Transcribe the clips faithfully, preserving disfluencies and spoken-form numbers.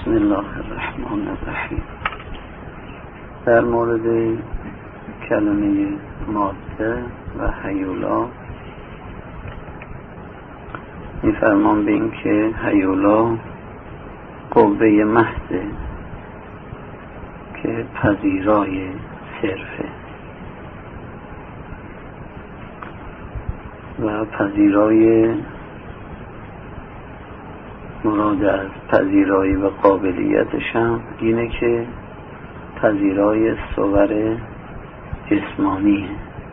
بسم الله الرحمن الرحیم. در مورد کلمه ماده و هیولا میفرمان به این که هیولا قوه محضه که پذیرای صرفه و پذیرای مراد از پذیرایی و قابلیتش هم اینه که پذیرای صور جسمانیه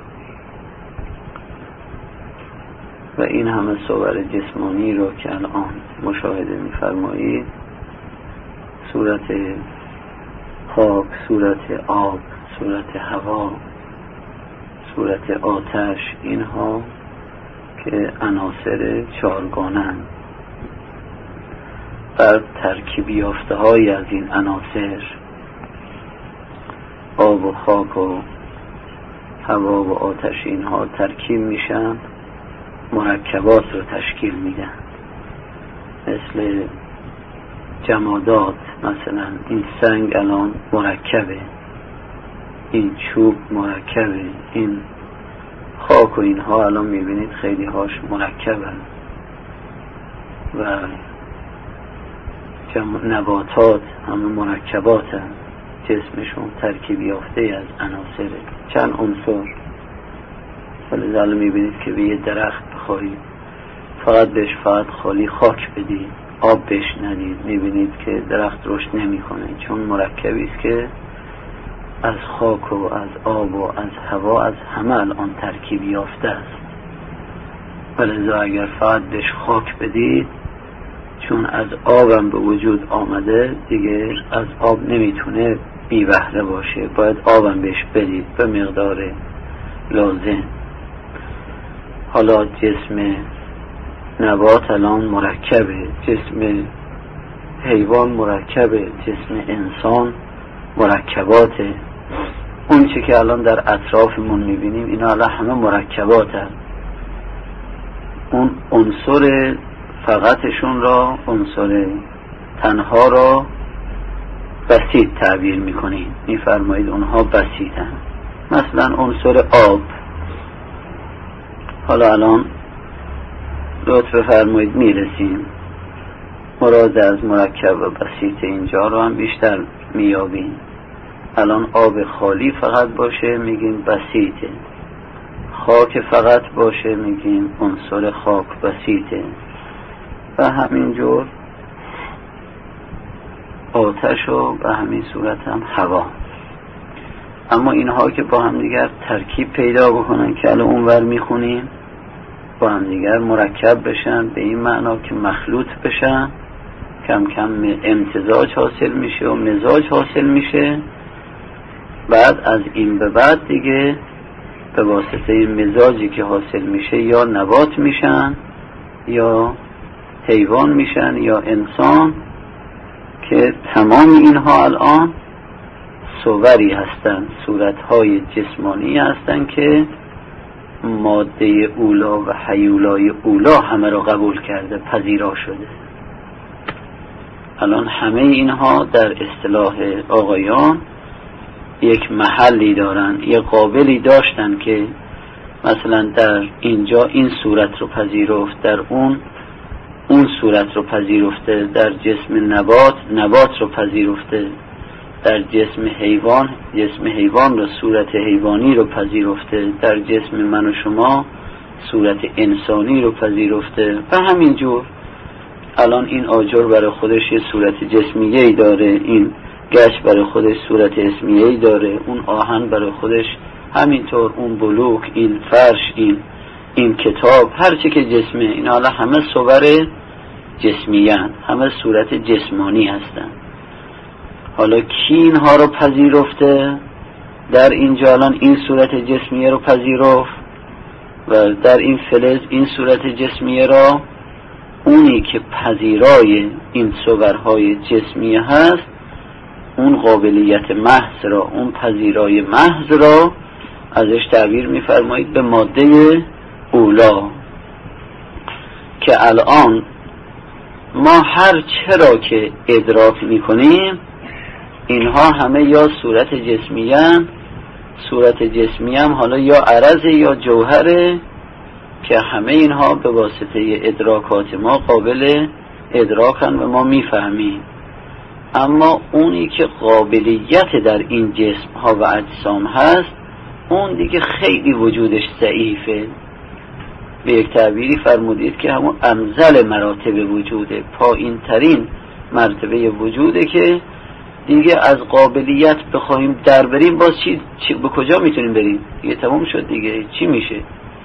و این همه صور جسمانی رو که الان مشاهده می‌فرمایید، صورت خاک، صورت آب، صورت هوا، صورت آتش، اینها که عناصر چارگانه‌اند. بر ترکیب یافته های از این عناصر، آب و خاک و هوا و آتش، اینها ترکیب میشن، مرکبات رو تشکیل میدن. مثل جمادات، مثلا این سنگ الان مرکبه، این چوب مرکبه، این خاک و اینها الان میبینید خیلی هاش مرکبن و نباتات همه مرکبات هم. جسمشون ترکیب یافته از عناصر چند عنصر. ولی الان میبینید که به یه درخت بخواهید فقط بهش فقط خالی خاک بدید، آب بهش ندید، میبینید که درخت رشد نمیکنه، چون مرکبی است که از خاک و از آب و از هوا، از همه الان ترکیب یافته است. ولی اگر فقط بهش خاک بدید، چون از آبم به وجود آمده، دیگه از آب نمیتونه بی بهره باشه، باید آبم بهش بدید به مقدار لازم. حالا جسم نبات الان مرکبه، جسم حیوان مرکبه، جسم انسان مرکباته. اون چی که الان در اطرافمون میبینیم اینا الان همه مرکبات هست. اون عنصر فقطشون را، عنصر تنها را بسیط تعبیر میکنیم، میفرمایید اونها بسیطن. مثلا عنصر آب، حالا الان لطف فرمایید میرسیم مراد از مرکب و بسیط اینجا رو هم بیشتر میابیم. الان آب خالی فقط باشه میگیم بسیطه، خاک فقط باشه میگیم عنصر خاک بسیطه و همینجور آتش و به همین صورت هم هوا. اما اینها که با هم دیگر ترکیب پیدا بکنن که الان اونور میخونیم، با هم دیگر مرکب بشن به این معنا که مخلوط بشن، کم کم امتزاج حاصل میشه و مزاج حاصل میشه. بعد از این به بعد دیگه به واسطه این مزاجی که حاصل میشه یا نبات میشن یا حیوان میشن یا انسان، که تمام اینها الان صوری هستن، صورتهای جسمانی هستن که ماده اولا و هیولای اولا همه را قبول کرده، پذیرا شده. الان همه اینها در اصطلاح آقایان یک محلی دارن، یک قابلی داشتن که مثلا در اینجا این صورت رو پذیرفت، در اون اون صورت رو پذیرفته، در جسم نبات نبات رو پذیرفته، در جسم حیوان جسم حیوان رو، صورت حیوانی رو پذیرفته، در جسم من و شما صورت انسانی رو پذیرفته و همینجور. الان این آجر برای خودش یه صورت جسمیه‌ای داره، این گچ برای خودش صورت اسمیه‌ای داره، اون آهن برای خودش همینطور، اون بلوک، این فرش، این این کتاب، هر چی که جسمه، این حالا همه صور جسمیان، همه صورت جسمانی هستن. حالا کی اینها رو پذیرفته؟ در اینجا الان این صورت جسمیه رو پذیرفت و در این فلز این صورت جسمیه را، اونی که پذیرای این صورهای جسمیه هست، اون قابلیت محض را، اون پذیرای محض را ازش تعبیر می‌فرمایید به ماده اولا، که الان ما هر چرا که ادراک میکنیم اینها همه یا صورت جسمیه، صورت جسمی هم حالا یا عرض یا جوهره که همه اینها به واسطه ادراکات ما قابل ادراکن و ما میفهمیم. اما اونی که قابلیت در این جسم ها و اجسام هست اون دیگه خیلی وجودش ضعیفه. به یک تعبیری فرمودید که همون انزل مراتب وجوده، پایین ترین مرتبه وجوده که دیگه از قابلیت بخوایم در بریم باز چی, چی به کجا میتونیم بریم؟ دیگه تمام شد دیگه، چی میشه؟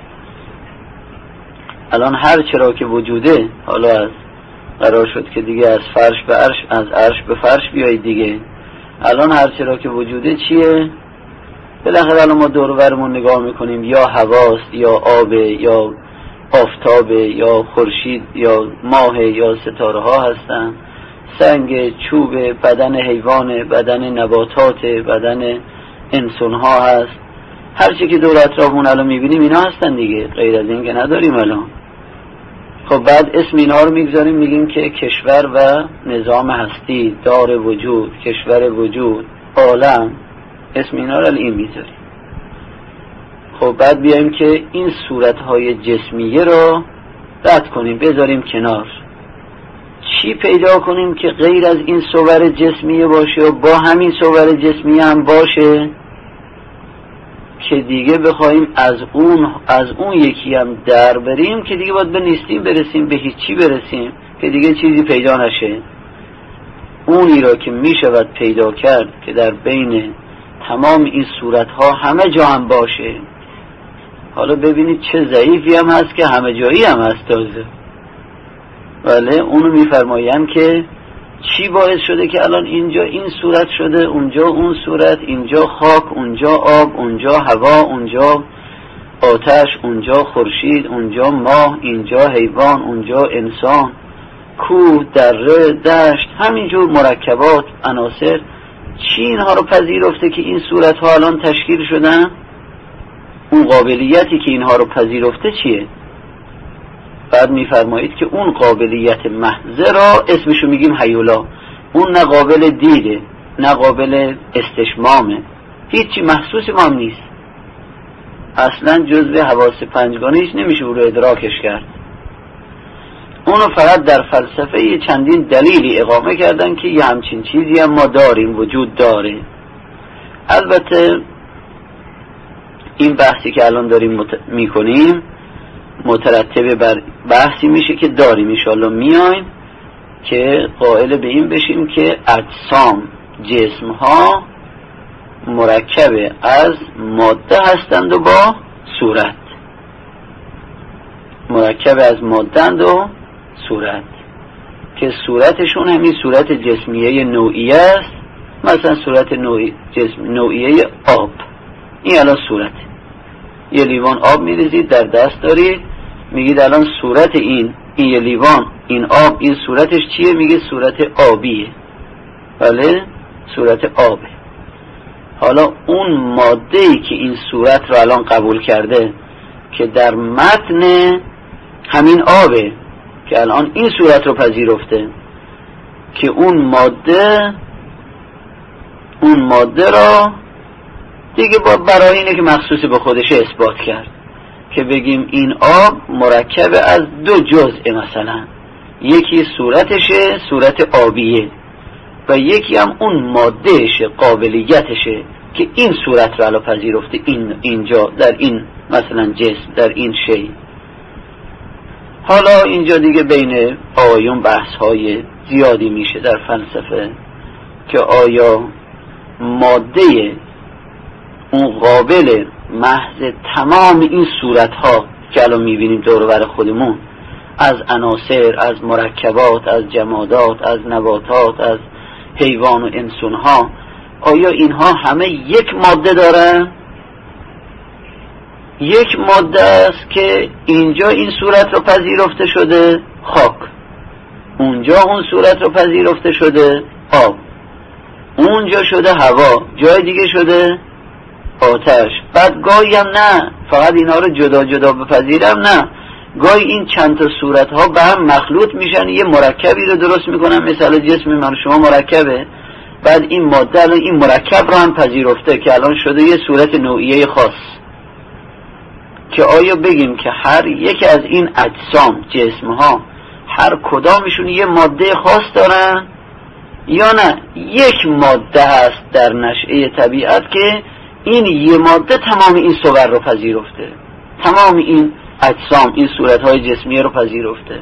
الان هر چرا که وجوده، حالا از قرار شد که دیگه از فرش به عرش، از عرش به فرش بیایید دیگه. الان هر چرا که وجوده چیه؟ بالاخره الان ما دور و برمون نگاه میکنیم، یا هواست یا آب یا آفتاب یا خورشید یا ماه یا ستاره ها هستن، سنگ، چوب، بدن حیوان، بدن نباتات، بدن انسان ها هست. هر چی که دور اطرافمون الان میبینیم اینا هستن دیگه، غیر از این که نداریم الان. خب بعد اسم اینها رو میگذاریم، میگیم که کشور و نظام هستی، دار وجود، کشور وجود، عالم، اسم اینها رو این میذاریم. خب بعد بیایم که این صورتهای جسمیه رو رد کنیم، بذاریم کنار. چی پیدا کنیم که غیر از این صور جسمیه باشه و با همین صور جسمیه هم باشه که دیگه بخوایم از اون از اون یکی هم در بریم که دیگه باید به نیستیم برسیم، به هیچی برسیم که دیگه چیزی پیدا نشه. اونی را که میشود پیدا کرد که در بین تمام این صورتها همه جا هم باشه. حالا ببینید چه ضعیفی هم هست که همه جایی هم هست تازه. بله، اونو میفرمایم که چی باعث شده که الان اینجا این صورت شده، اونجا اون صورت، اینجا خاک، اونجا آب، اونجا هوا، اونجا آتش، اونجا خورشید، اونجا ماه، اینجا حیوان، اونجا انسان، کوه، دره، دشت، همینجور مرکبات، عناصر. چی اینها رو پذیرفته که این صورت ها الان تشکیل شدن؟ اون قابلیتی که اینها رو پذیرفته چیه؟ بعد میفرمایید که اون قابلیت محضه را اسمشو میگیم هیولا. اون نه قابل دیده، نه قابل استشمامه، هیچی محسوس ما هم نیست، اصلا جزء حواس پنجگانه‌ایش نمیشه او رو ادراکش کرد. اونو فقط در فلسفه چندین دلیلی اقامه کردن که یه همچین چیزی هم ما داریم، وجود داره. البته این بحثی که الان داریم مت... میکنیم مترتب بر بحثی میشه که داریم انشاءالله میایم که قائل به این بشیم که اجسام، جسم ها مرکب از ماده هستند و با صورت، مرکب از ماده‌اند و صورت، که صورتشون همین صورت جسمیه نوعیه است. مثلا صورت نوعی جسم نوعیه آب، این الان صورت. یه لیوان آب میریزید در دست دارید، میگید الان صورت این این یه لیوان، این آب، این صورتش چیه؟ میگه صورت آبیه. بله، صورت آبه. حالا اون ماده‌ای که این صورت رو الان قبول کرده که در متن همین آبه که الان این صورت رو پذیرفته، که اون ماده اون ماده را دیگه با برای اینه که مخصوص به خودش اثبات کرد که بگیم این آب مرکب از دو جزء، مثلا یکی صورتشه، صورت آبیه، و یکی هم اون مادهشه، قابلیتشه که این صورت رو الان پذیرفته، این اینجا در این مثلا جسم، در این شی. حالا اینجا دیگه بین آیون بحث های زیادی میشه در فلسفه که آیا ماده اون قابل محض تمام این صورت ها که الان میبینیم دور و بر خودمون، از عناصر، از مرکبات، از جمادات، از نباتات، از حیوان و انسان ها، آیا اینها همه یک ماده دارن؟ یک ماده است که اینجا این صورت رو پذیرفته شده خاک، اونجا اون صورت رو پذیرفته شده آب، اونجا شده هوا، جای دیگه شده آتش. بعد گاهی هم نه فقط اینها رو جدا جدا بپذیرم، نه، گاهی این چند تا صورت ها به هم مخلوط میشن، یه مرکبی رو درست میکنن. مثلا جسم من شما مرکبه، بعد این ماده الان این مرکب رو هم پذیرفته که الان شده یه صورت نوعیه خاص. که آیا بگیم که هر یک از این اجسام، جسم ها، هر کدامشون یه ماده خاص دارن یا نه یک ماده هست در نشأه طبیعت که این یه ماده تمام این صور رو پذیرفته، تمام این اجسام، این صورتهای جسمیه رو پذیرفته؟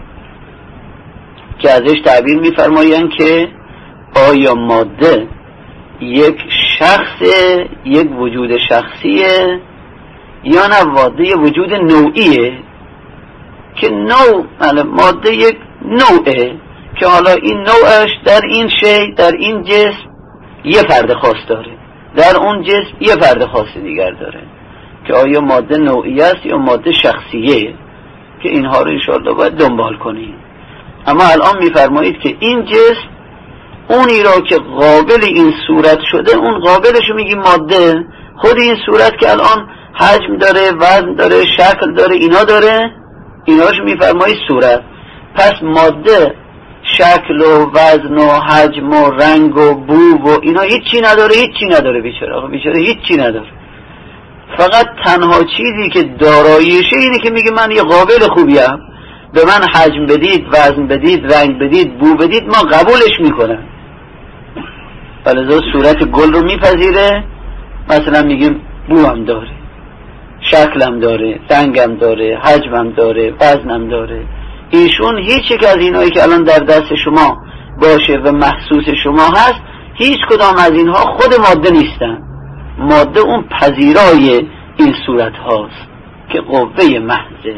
که ازش تعبیر میفرمایند که آیا ماده یک شخص، یک وجود شخصیه یا نه ماده وجود نوعیه؟ که نوع ماده یک نوعه که حالا این نوعش در این شی، در این جسم یه فرد خاص داره، در اون جسم یه فرد خاص دیگر داره. که آیا ماده نوعی است یا ماده شخصیه؟ که اینها رو انشاءالله باید دنبال کنیم. اما الان میفرمایید که این جسم اونی را که قابل این صورت شده، اون قابلش رو میگی ماده. خود این صورت که الان حجم داره، وزن داره، شکل داره، اینا داره، ایناش میفرمایید صورت. پس ماده شکل و وزن و حجم و رنگ و بو و اینا هیچی نداره، هیچی نداره بیچاره. آخه بیچاره هیچی نداره. فقط تنها چیزی که داراییشه اینه که میگه من یه قابل خوبیم، به من حجم بدید، وزن بدید، رنگ بدید، بو بدید، ما قبولش میکنم. ولذا صورت گل رو میپذیره. مثلا میگیم بو هم داره، شکلم داره، رنگم داره، حجمم داره، وزنم داره. ایشون هیچ یک از اینایی که الان در دست شما باشه و محسوس شما هست، هیچ کدام از اینها خود ماده نیستن. ماده اون پذیرای این صورت هاست که قوه محضه.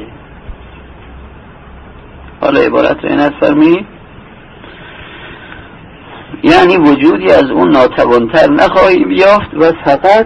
حالا عبارت رو اینت فرمی، یعنی وجودی از اون ناتوانتر نخواهی بیافت و فقط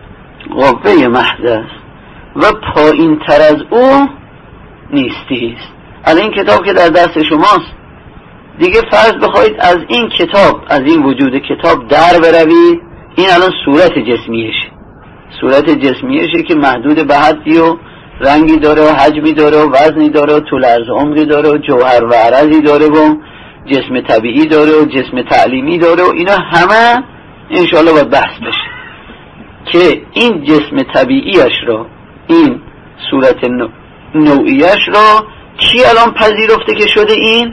قوه محض است و پایین تر از او نیستیست. الان این کتاب که در دست شماست دیگه، فرض بخواید از این کتاب، از این وجود کتاب در بروید، این الان صورت جسمیشه، صورت جسمیشه که محدود به حدی و رنگی داره و حجمی داره و وزنی داره و طول عرض عمری داره و جوهر و عرضی داره و جسم طبیعی داره و جسم تعلیمی داره و اینا همه انشاءالله باید بحث بشه که این جسم طبیعیش را، این صورت نوعیش را کی الان پذیرفته که شده این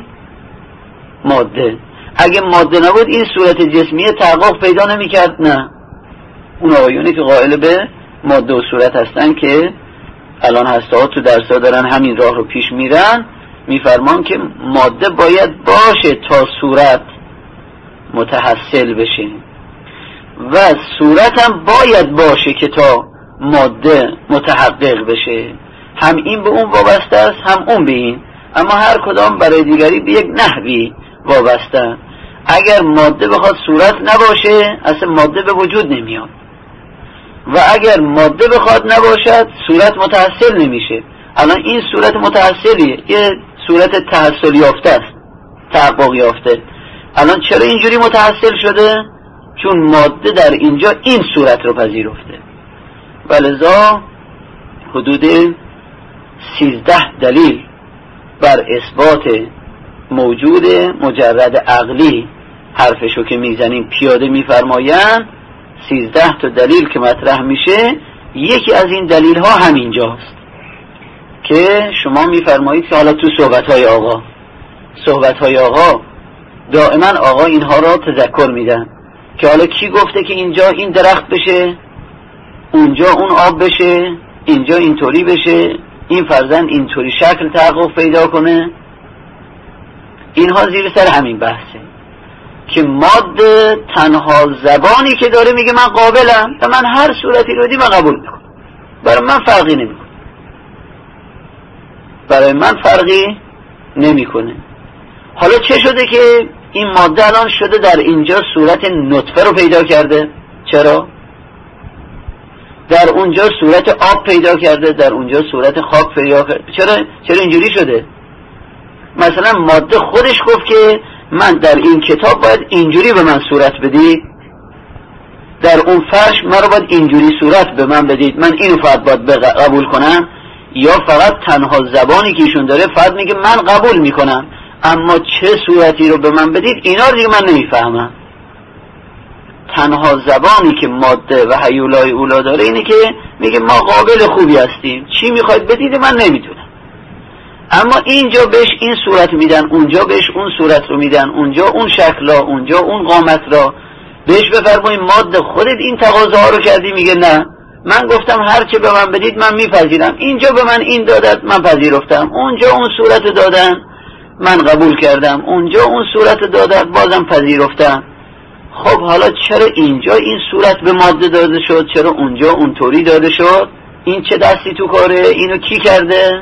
ماده؟ اگه ماده نبود این صورت جسمیه تحقق پیدا نمی کرد. نه، اون آقایونی که قائل به ماده و صورت هستن که الان هسته تو درسا دارن همین راه رو پیش میرن، میفرمان که ماده باید باشه تا صورت متحصل بشه و صورت هم باید باشه که تا ماده متحقق بشه. هم این به اون وابسته است، هم اون به این، اما هر کدام برای دیگری به یک نحوی وابسته. اگر ماده بخواد صورت نباشه اصلا ماده به وجود نمیاد و اگر ماده بخواد نباشد صورت متحصل نمیشه. الان این صورت متحصلیه، یه صورت تحصل یافته است، تحقق یافته. الان چرا اینجوری متحصل شده؟ چون ماده در اینجا این صورت رو پذیرفته. ولذا حدود سیزده دلیل بر اثبات موجود مجرد عقلی حرفشو که میزنیم پیاده میفرمایند. سیزده تا دلیل که مطرح میشه، یکی از این دلیل ها همینجاست که شما میفرمایید که حالا تو صحبت های آقا صحبت های آقا دائما آقا اینها را تذکر میدن که حالا کی گفته که اینجا این درخت بشه، اونجا اون آب بشه، اینجا اینطوری بشه، این فرزند اینطوری شکل تحقق پیدا کنه. اینها زیر سر همین بحثه که ماده تنها زبانی که داره میگه من قابلم و من هر صورتی رو دی من قبول میکنم، برای من فرقی نمیکنه، برای من فرقی نمیکنه. حالا چه شده که این ماده الان شده در اینجا صورت نطفه رو پیدا کرده؟ چرا؟ در اونجا صورت آب پیدا کرده، در اونجا صورت خاک پیدا کرده. چرا چرا اینجوری شده؟ مثلا ماده خودش گفت که من در این کتاب باید اینجوری به من صورت بدید، در اون فرش من رو باید اینجوری صورت به من بدید، من اینو فقط باید قبول کنم. یا فقط تنها زبانی که ایشون داره فقط میگه من قبول میکنم، اما چه صورتی رو به من بدید اینا رو دیگه من نمیفهمم. تنها زبانی که ماده و هیولای اولا داره اینه که میگه ما قابل خوبی هستیم، چی میخواید بدید من نمیدونم. اما اینجا بهش این صورت میدن، اونجا بهش اون صورت رو میدن، اونجا اون شکلا، اونجا اون قامت را بهش بفرمایید ماده خودت این تقاضاها رو کردی، میگه نه من گفتم هر چه به من بدید من میپذیرم، اینجا به من این دادت من پذیرفتم، اونجا اون صورت دادن من قبول کردم، اونجا اون صورت دادت بازم پذیرفتم. خب حالا چرا اینجا این صورت به ماده داده شد، چرا اونجا اونطوری داده شد؟ این چه دستی تو کاره؟ اینو کی کرده؟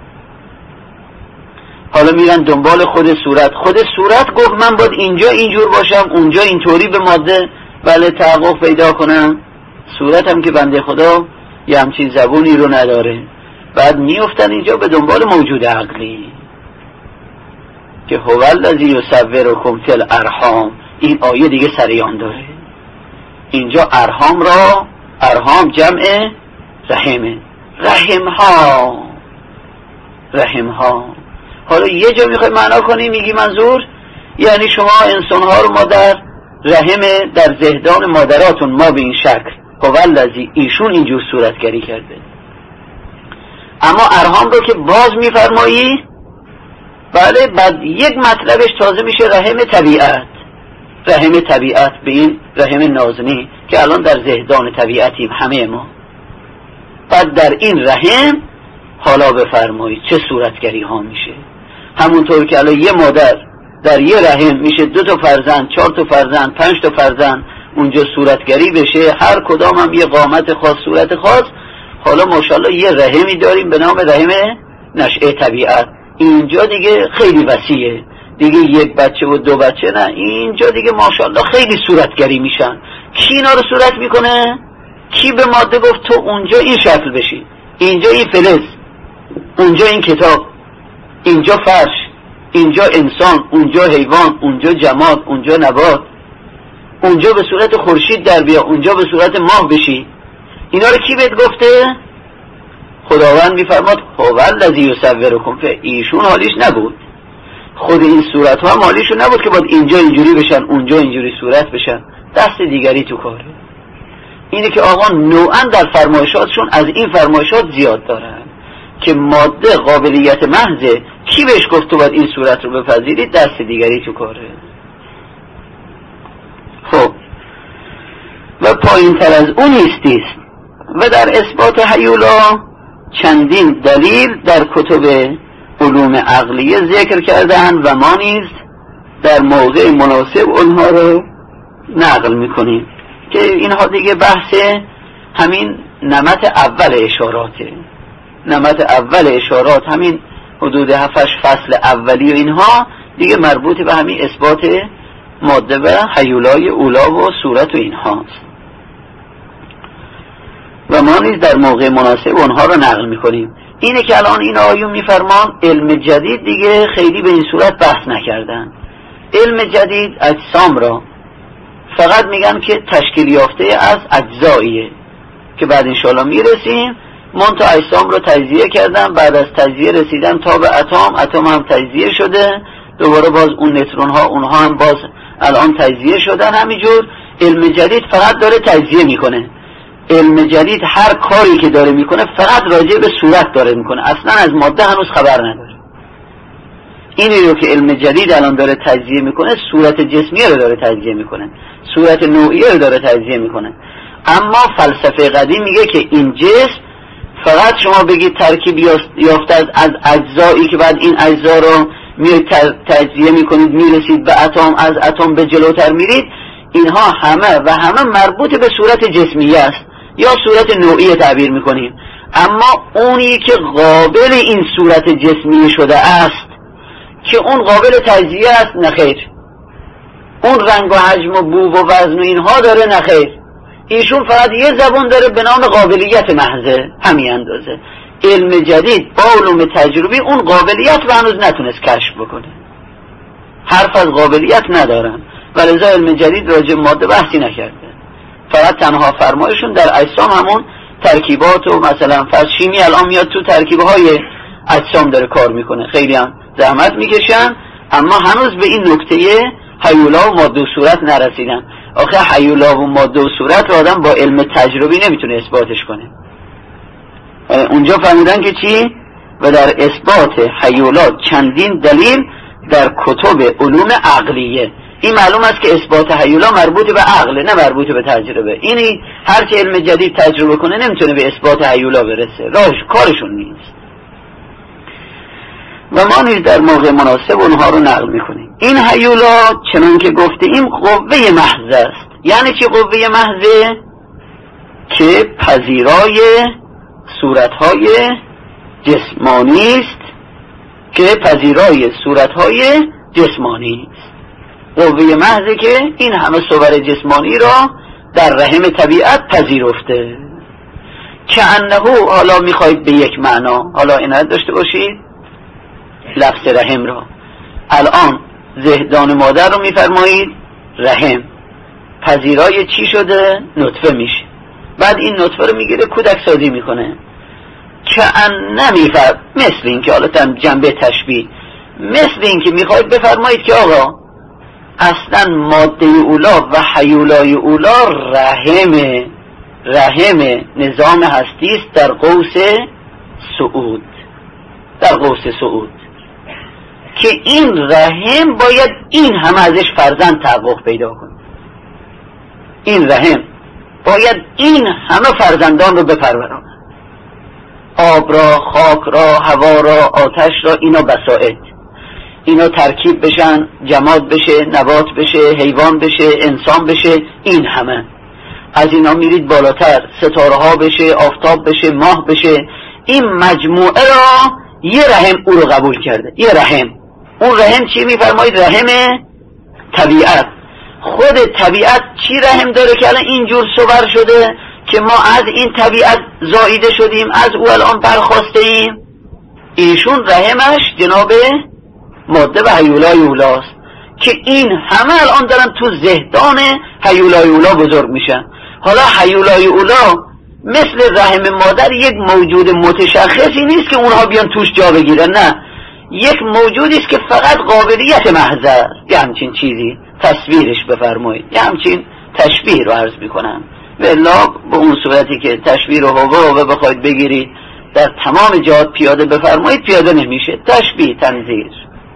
حالا میرن دنبال خود صورت. خود صورت گفت من باید اینجا اینجور باشم، اونجا اینطوری به ماده بله تحقق پیدا کنم. صورت هم که بنده خدا یه همچین زبونی رو نداره. بعد میفتن اینجا به دنبال موجود عقلی که هو الذی یصورکم فی الارحام. این آیه دیگه سریان داره. اینجا ارحام را، ارحام جمع رحمه، رحم ها، رحم ها. حالا یه جا میخوای معنا کنی میگی منظور یعنی شما انسان ها رو ما در رحم در زهدان مادراتون ما به این شکل هو الذی ایشون اینجور صورتگری کرده. اما ارحام رو که باز میفرمایی بله بعد یک مطلبش تازه میشه رحم طبیعت، رحم طبیعت به این رحم نازنی که الان در زهدان طبیعتیم همه ما. بعد در این رحم حالا بفرمایید چه صورتگری ها میشه. همونطور که الان یه مادر در یه رحم میشه دو تا فرزند، چهار تا فرزند، پنج تا فرزند، اونجا صورتگری بشه، هر کدام هم یه قامت خاص، صورت خاص. حالا ماشاءالله یه رحمی داریم به نام رحم نشأه طبیعت. اینجا دیگه خیلی وسیعه، دیگه یک بچه و دو بچه نه، اینجا دیگه ماشاءالله خیلی صورتگری میشن. کی اینا رو صورت میکنه؟ کی به ماده گفت تو اونجا این شکل بشی، اینجا این فلز، اونجا این کتاب، اینجا فرش، اینجا انسان، اونجا حیوان، اونجا جماد، اونجا نبات، اونجا به صورت خورشید در بیا، اونجا به صورت ماه بشی. اینا رو کی بهت گفته؟ خداوند میفرماد هو الذی یصورکم. ایشون حالیش نبود، خود این صورت ها هم حالیشون نبود که باید اینجا اینجوری بشن اونجا اینجوری صورت بشن، دست دیگری تو کاره. اینه که آقا نوعا در فرمایشاتشون از این فرمایشات زیاد دارن که ماده قابلیت محضه. کی بهش گفت تو باید این صورت رو بپذیرید؟ دست دیگری تو کاره. خب و پایین تر از اون نیستیست. و در اثبات هیولا چندین دلیل در کتب علوم عقلیه ذکر کردن و ما نیز در موضع مناسب اونها رو نقل میکنیم که اینها دیگه بحث همین نمط اول اشاراته. نمط اول اشارات همین حدود هفتش فصل اولی و اینها دیگه مربوط به همین اثبات ماده و هیولای اولا و صورت و اینهاست و ما نیز در موقع مناسب اونها رو نقل میکنیم. اینه که الان این آیون میفرمان علم جدید دیگه خیلی به این صورت بحث نکردن. علم جدید اجسام را فقط میگن که تشکیل یافته از اجزاییه که بعد انشاءالله میرسیم. من تا اجسام رو تجزیه کردم، بعد از تجزیه رسیدم تا به اتم، اتم هم تجزیه شده، دوباره باز اون نترون ها اونها هم باز الان تجزیه شدن. همینجور علم جدید فقط داره تجزیه میکنه. علم جدید هر کاری که داره میکنه فقط راجع به صورت داره میکنه، اصلا از ماده هنوز خبر نداره. اینی رو که علم جدید الان داره تجزیه میکنه صورت جسمیه رو داره تجزیه میکنه، صورت نوعیه رو داره تجزیه میکنه. اما فلسفه قدیم میگه که این جسم فقط شما بگید ترکیب یافته از, از اجزایی که بعد این اجزا رو میرید تجزیه میکنید میرسید به اتم، از اتم به جلوتر میرید، اینها همه و همه مربوط به صورت جسمیه است یا صورت نوعی تعبیر میکنیم. اما اونی که قابل این صورت جسمی شده است که اون قابل تجزیه است نخیر، اون رنگ و حجم و بو و وزن و اینها داره نخیر، ایشون فقط یه زبان داره به نام قابلیت محضه، همین اندازه. علم جدید با علوم تجربی اون قابلیت رو هنوز نتونست کشف بکنه، حرف از قابلیت ندارن و لذا علم جدید راجع ماده بحثی نکرده. فقط تنها فرمایشون در اجسام همون ترکیبات و مثلا فرض شیمی الان میاد تو ترکیبهای اجسام داره کار میکنه، خیلی هم زحمت میکشن، اما هنوز به این نکته هیولا و ماده و صورت نرسیدن. آخه هیولا و ماده و صورت رو آدم با علم تجربی نمیتونه اثباتش کنه. اونجا فهمیدن که چی؟ و در اثبات هیولا چندین دلیل در کتب علوم عقلیه. این معلوم است که اثبات هیولا مربوط به عقله، نه مربوط به تجربه. اینی هر چه علم جدید تجربه کنه نمیتونه به اثبات هیولا برسه، راهش کارشون نیست. و ما نیز در موقع مناسب اونها رو نقل میکنیم. این هیولا چنان که گفتیم قوه محض است. یعنی چی قوه محضه؟ که پذیرای صورتهای جسمانی است، که پذیرای صورتهای جسمانی است. قوه محضه که این همه صور جسمانی را در رحم طبیعت پذیرفته. که انه، حالا میخواید به یک معنا، حالا عنایت داشته باشید لفظ رحم را. الان زهدان مادر رو میفرمایید رحم، پذیرای چی شده؟ نطفه میشه. بعد این نطفه رو میگیره کودک سازی میکنه. که ان نمیفرد، مثل این که حالا جنبه تشبیه، مثل این که میخواید بفرمایید که آقا اصلا ماده اولا و حیولای اولا رحم رحم نظام هستی است در قوس صعود، در قوس صعود، که این رحم باید این همه ازش فرزند تحقق پیدا کنه. این رحم باید این همه فرزندان رو بپرورانه، آب را، خاک را، هوا را، آتش را، اینا بسائط، اینا ترکیب بشن، جماد بشه، نبات بشه، حیوان بشه، انسان بشه. این همه از اینا میرید بالاتر، ستاره ها بشه، آفتاب بشه، ماه بشه. این مجموعه را یه رحم او رو قبول کرده. یه رحم. اون رحم چی میفرمایید؟ رحم طبیعت. خود طبیعت چی رحم داره که الان اینجور صور شده که ما از این طبیعت زاییده شدیم، از او الان برخواسته ایم؟ ایشون رحمش جناب ماده و هیولای اولاست که این همه الان دارن تو زهدان هیولای اولا بزرگ میشن. حالا هیولای اولا مثل رحم مادر یک موجود متشخصی نیست که اونها بیان توش جا بگیرن، نه، یک موجودی است که فقط قابلیت محض است. یه همچین چیزی تصویرش بفرمایید، یه همچین تشبیه رو عرض میکنم. والله به اون صورتی که تشبیه رو هوا و بخواید بگیرید در تمام جهات پیاده بفرمایید، پیاده نمیشه. تشبیه، تنظیر.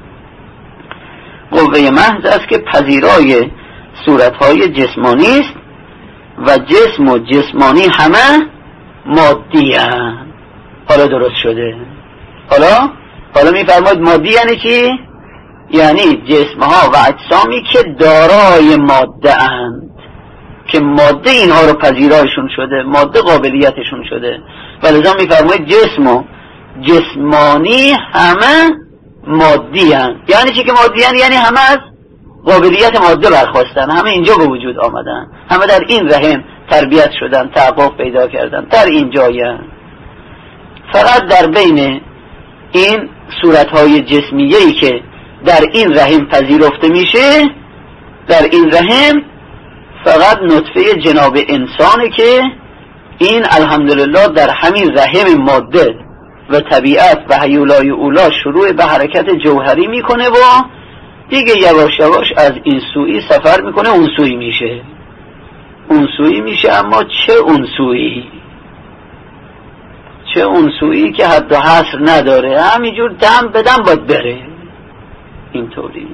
قوه محض است که پذیرای صورتهای جسمانی است و جسم و جسمانی همه مادی هستند. حالا درست شده. حالا حالا میفرماید مادی یعنی چی؟ یعنی جسمها و اجسامی که دارای ماده اند، که ماده اینها رو پذیرایشون شده، ماده قابلیتشون شده. ولذا میفرماید جسم و جسمانی همه مادی هستند. یعنی چی که مادی هستند؟ یعنی همه از قابلیت ماده برخواستن، همه اینجا به وجود آمدن، همه در این رحم تربیت شدن، تحقق پیدا کردن، در این جایه. فقط در بین این صورتهای جسمیه‌ای که در این رحم پذیرفته میشه، در این رحم فقط نطفه جناب انسانه که این الحمدلله در همین رحم ماده و طبیعت و هیولای اولا شروع به حرکت جوهری میکنه و دیگه یواش یواش از این سویی سفر میکنه، اون سویی میشه، اون سویی میشه. اما چه اون سویی؟ چه اون سویی که حد و حصر نداره، همینجور دم به دم باید بره اینطوری.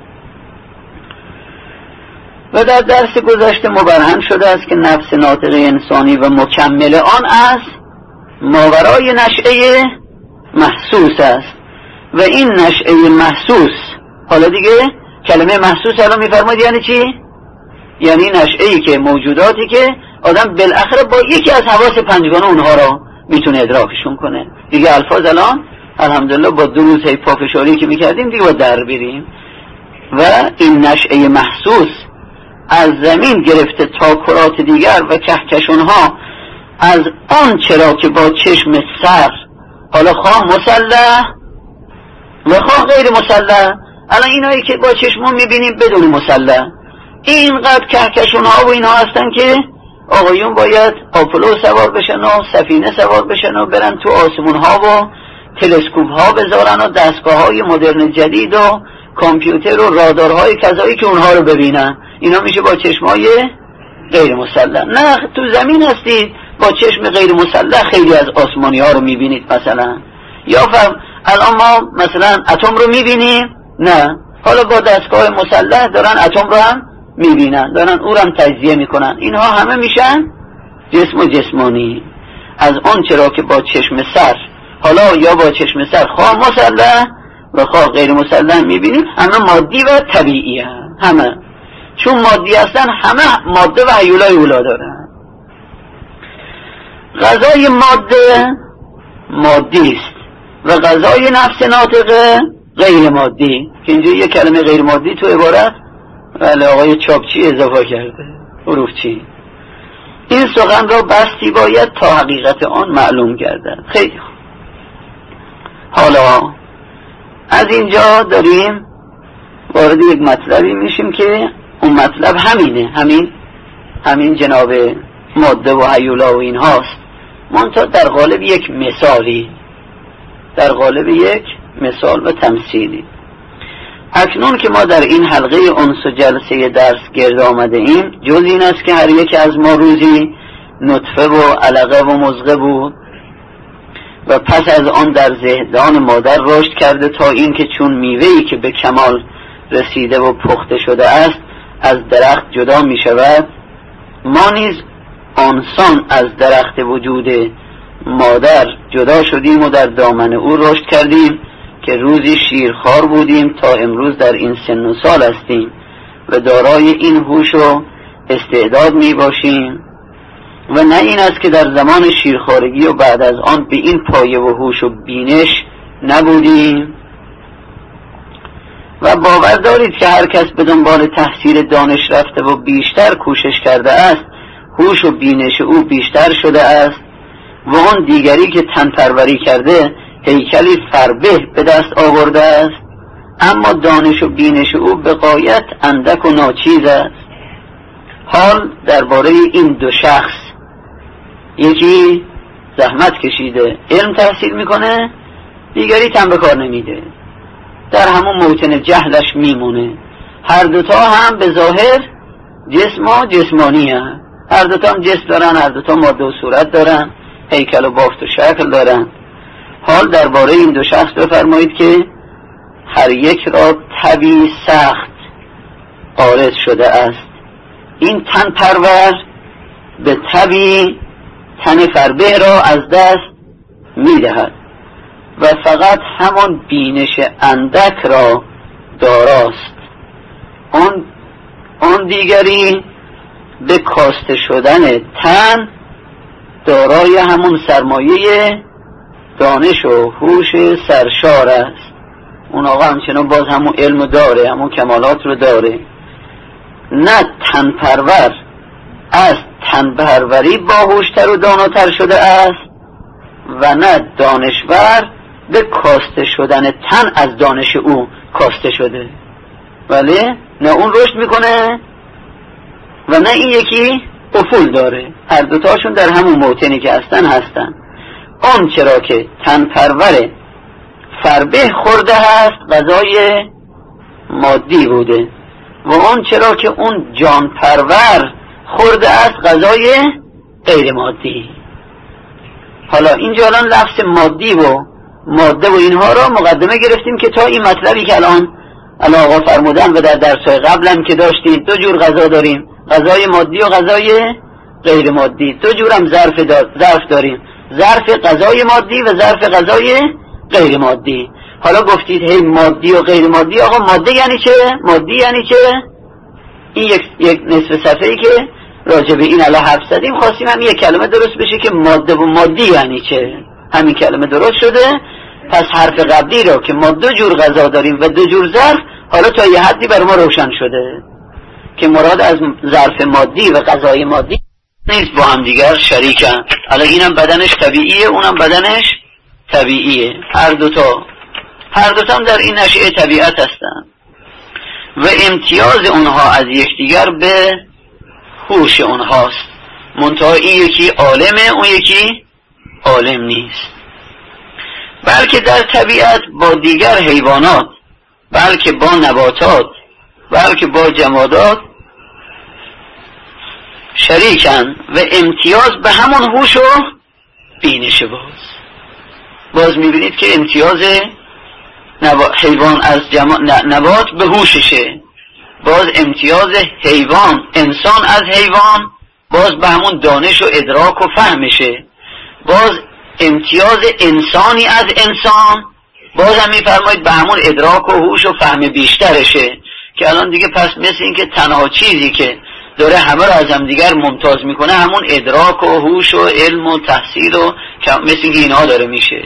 و در درس گذشته مبرهن شده است که نفس ناطق انسانی و مکمل آن است ماورای نشأه محسوس است و این نشأه محسوس، حالا دیگه کلمه محسوس الان میفرماید یعنی چی؟ یعنی نشأه‌ای که موجوداتی که آدم بالاخره با یکی از حواس پنجگانه اونها را میتونه ادراکشون کنه. دیگه الفاظ الان الحمدلله با دو روز هی پافشاری که میکردیم دیگه با در بریم. و این نشأه محسوس از زمین گرفته تا کرات دیگر و کهکشانها، از آن چرا که با چشم سر، حالا خواه مسلح و خواه غیر مسلح، الان اینایی که با چشمون میبینیم بدون مسلح، اینقدر کهکشانها و اینا هستن که آقایون باید آپولو سوار بشن و سفینه سوار بشن و برن تو آسمون ها و تلسکوپ ها بذارن و دستگاه های مدرن جدید و کامپیوتر و رادارهای کذایی که اونها رو ببینن. اینا میشه با چشمای غیر مسلح. نه، تو زمین هستید با چشم غیر مسلح خیلی از آسمانی ها رو میبینید. مثلا یا فهم الان ما مثلا اتم رو میبینیم، نه، حالا با دستگاه مسلح دارن اتم رو هم میبینن، دارن او رو هم تجزیه میکنن. اینها همه میشن جسم و جسمانی. از اون چرا که با چشم سر، حالا یا با چشم سر خواه مسلح و خواه غیر مسلح میبینیم، همه مادی و طبیعی هم. همه چون مادی هستن همه ماده و هیولای اولا دارن. غذای ماده مادی است و غذای نفس ناطقه غیر مادی، که اینجا یه کلمه غیر مادی تو عبارت ولی آقای چاپچی اضافه کرده، حروفچی. این سخن را بستی باید تا حقیقت آن معلوم گردد. خیلی حالا از اینجا داریم وارد یک مطلبی میشیم که اون مطلب همینه، همین همین جناب ماده و هیولا و این هاست، منتها در قالب یک مثالی، در قالب یک مثال و تمثیلی. اکنون که ما در این حلقه انس و جلسه درس گرد آمده ایم، جز این است که هر یک از ما روزی نطفه و علقه و مضغه بود و پس از آن در زهدان مادر رشد کرده تا این که چون میوه‌ای که به کمال رسیده و پخته شده است از درخت جدا می شود، ما نیز آنسان از درخت وجود مادر جدا شدیم و در دامن او رشد کردیم که روزی شیرخوار بودیم تا امروز در این سن و سال هستیم و دارای این هوش و استعداد می باشیم. و نه این است که در زمان شیرخوارگی و بعد از آن به این پایه و هوش و بینش نبودیم. و باور دارید که هر کس به دنبال تحصیل دانش رفته و بیشتر کوشش کرده است، هوش و بینش او بیشتر شده است و آن دیگری که تن پروری کرده هیکلی فربه به دست آورده است، اما دانش و بینش او به غایت اندک و ناچیز است. حال درباره این دو شخص، یکی زحمت کشیده علم تحصیل میکنه، دیگری تن به کار نمیده، در همون موطن جهلش میمونه. هر دوتا هم به ظاهر جسم و جسمانی هم. هر دوتا هم جسم دارن، هر دوتا ماده و صورت دارن، هیکل و بافت و شکل دارن. حال درباره این دو شخص بفرمایید که هر یک را تبی سخت عارض شده است. این تن پرور به تبی تن فربه را از دست میدهد و فقط همان بینش اندک را داراست. اون اون دیگری به کاسته شدن تن دارای همون سرمایه دانش و هوش سرشار است. اون آقا همچنان باز همون علم داره، همون کمالات رو داره. نه تن پرور از تن پروری باهوشتر و داناتر شده است و نه دانشور به کاسته شدن تن از دانش او کاسته شده. ولی نه اون رشد میکنه و نه این یکی افول داره. هر دوتاشون در همون موطنی که هستن هستن. آن چرا که تن پرور فربه خورده هست غذای مادی بوده و آن چرا که اون جان پرور خورده است غذای غیر مادی. حالا اینجا الان لفظ مادی و ماده و اینها را مقدمه گرفتیم که تا این مطلبی که الان الان آقا فرمودن و در درس‌های قبلم که داشتیم، دو جور غذا داریم، غذای مادی و غذای غیر مادی. دو جورم ظرف دار ظرف داریم، ظرف غذای مادی و ظرف غذای غیر مادی. حالا گفتید هی مادی و غیر مادی، آقا ماده یعنی چه؟ مادی یعنی چه؟ این یک یک نصف صفحه‌ای که راجع به این الان حرف زدیم خواستیم هم یک کلمه درست بشه که ماده و مادی یعنی چه. همین کلمه درست شده. پس حرف قبلی را که ما دو جور غذا داریم و دو جور ظرف، حالا تا یه حدی بر ما روشن شده که مراد از ظرف مادی و غذای مادی نیست، با هم دیگر شریکن. الان اینم بدنش طبیعیه، اونم بدنش طبیعیه. هر دوتا هر دوتا هم در این نشأه طبیعت هستن و امتیاز اونها از یکدیگر به هوش اونهاست منتها این یکی عالمه اون یکی عالم نیست. بلکه در طبیعت با دیگر حیوانات، بلکه با نباتات، بلکه با جمادات شریکن و امتیاز به همون هوش و بینش باز. باز میبینید که امتیاز حیوان از جما... نبات به هوششه، باز امتیاز حیوان انسان از حیوان باز به همون دانش و ادراک و فهمشه، باز امتیاز انسانی از انسان باز هم میفرمایید به همون ادراک و هوش و فهم بیشترشه. که الان دیگه پس مثل این که تنها چیزی که داره همه رو از هم دیگر ممتاز میکنه همون ادراک و هوش و علم و تحصیل و مثل این که اینها داره میشه.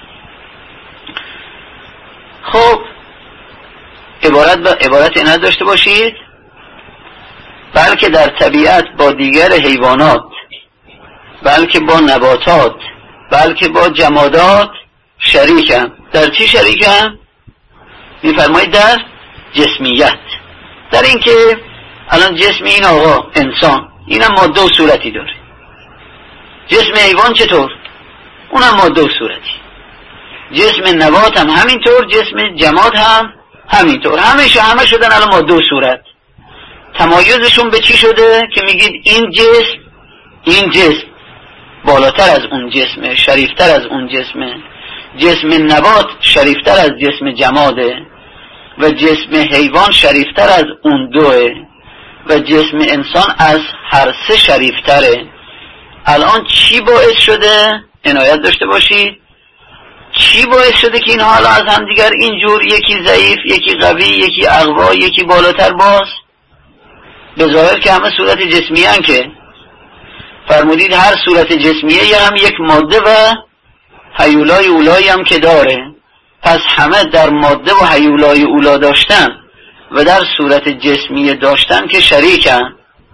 خب عبارت با عبارت این داشته باشید بلکه در طبیعت با دیگر حیوانات، بلکه با نباتات، بلکه با جمادات شریکم. در چی شریکم؟ میفرمایید در جسمیت، در این که الان جسم این آقا انسان اینم ماده و صورتی داره. جسم حیوان چطور؟ اونم ماده و صورتی. جسم نبات هم همینطور، جسم جماد هم همینطور، همه همه شدن الان ماده و صورت. تمایزشون به چی شده که میگید این جسم این جسم بالاتر از اون جسمه، شریفتر از اون جسمه. جسم نبات شریفتر از جسم جماده و جسم حیوان شریفتر از اون دوه و جسم انسان از هر سه شریفتره. الان چی باعث شده؟ عنایت داشته باشید چی باعث شده که اینها حالا از هم دیگر اینجور یکی ضعیف، یکی قوی، یکی اقوا، یکی بالاتر باز؟ به ظاهر که همه صورت جسمیه هن که فرمودید هر صورت جسمیه یه هم یک ماده و هیولای اولایی هم که داره. پس همه در ماده و هیولای اولا داشتن و در صورت جسمیه داشتن که شریکن.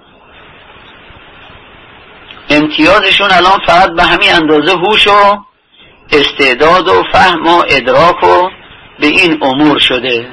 امتیازشون الان فقط به همین اندازه هوش و استعداد و فهم و ادراک و به این امور شده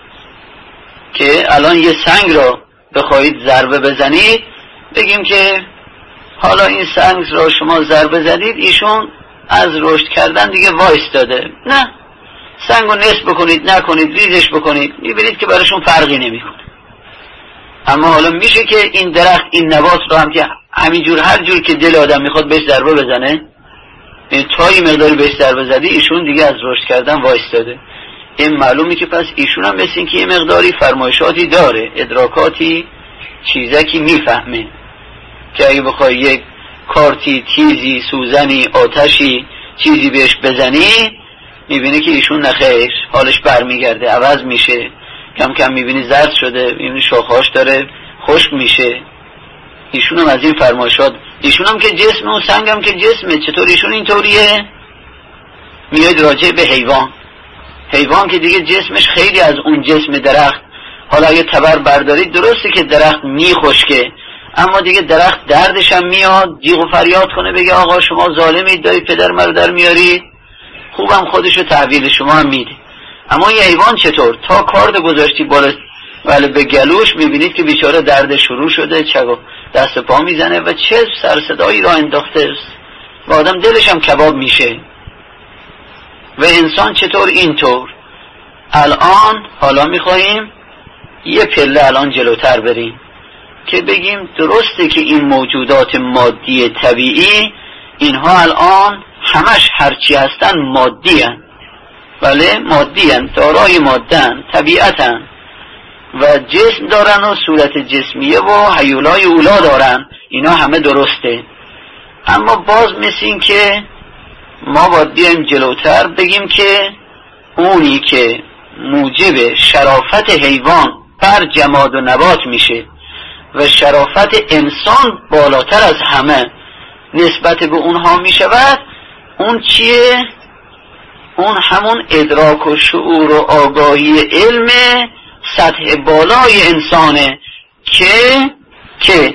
که الان یه سنگ را بخواهید ضربه بزنید بگیم که حالا این سنگ را شما ضربه زدید ایشون از رشد کردن دیگه وایس داده، نه سنگ رو نصف بکنید نکنید ریزش بکنید میبینید که براشون فرقی نمیکنه. اما حالا میشه که این درخت این نبات رو هم که همینجور هر جور که دل آدم میخواد بهش ضربه بزنه، این تایی مقداری بهش ضربه زدی ایشون دیگه از رشد کردن وایس داده. این معلومه که پس ایشون هم مثل این که یه مقداری فرمایشاتی داره، ادراکاتی چیزکی میفهمه که اگه بخوای یک کارتی تیزی سوزنی آتشی چیزی بهش بزنی میبینی که ایشون نخیر حالش برمیگرده عوض میشه، کم کم میبینی زرد شده، میبینی شاخهاش داره خشک میشه. ایشون هم از این فرمایشات، ایشون هم که جسم و سنگ هم که جسمه. چطور ایشون اینطوریه؟ میاد راجع به حیوان. حیوان که دیگه جسمش خیلی از اون جسم درخت، حالا اگه تبر بردارید درسته که درخت میخشکه اما دیگه درخت دردش هم میاد جیغ و فریاد کنه بگه آقا شما ظالمید دارید پدر مرا در میارید، خوبم خودشو تحویل شما هم میده. اما یه حیوان چطور؟ تا کارد گذاشتی بالا ولی به گلوش میبینید که بیچاره درد شروع شده، چگو دست پا میزنه و چه سرصدایی را انداخته و آدم دلش هم کباب میشه. و انسان چطور؟ اینطور. الان حالا میخواییم یه پله الان جلوتر بریم که بگیم درسته که این موجودات مادی طبیعی اینها الان همش هرچی هستن مادی هن، بله مادی هن، دارای ماده هن، طبیعت هن و جسم دارن و صورت جسمیه و هیولای اولا دارن، اینا همه درسته. اما باز مثل این که ما باید بیایم جلوتر بگیم که اونی که موجب شرافت حیوان بر جماد و نبات میشه و شرافت انسان بالاتر از همه نسبت به اونها میشود، اون چیه؟ اون همون ادراک و شعور و آگاهی علم سطح بالای انسانه که که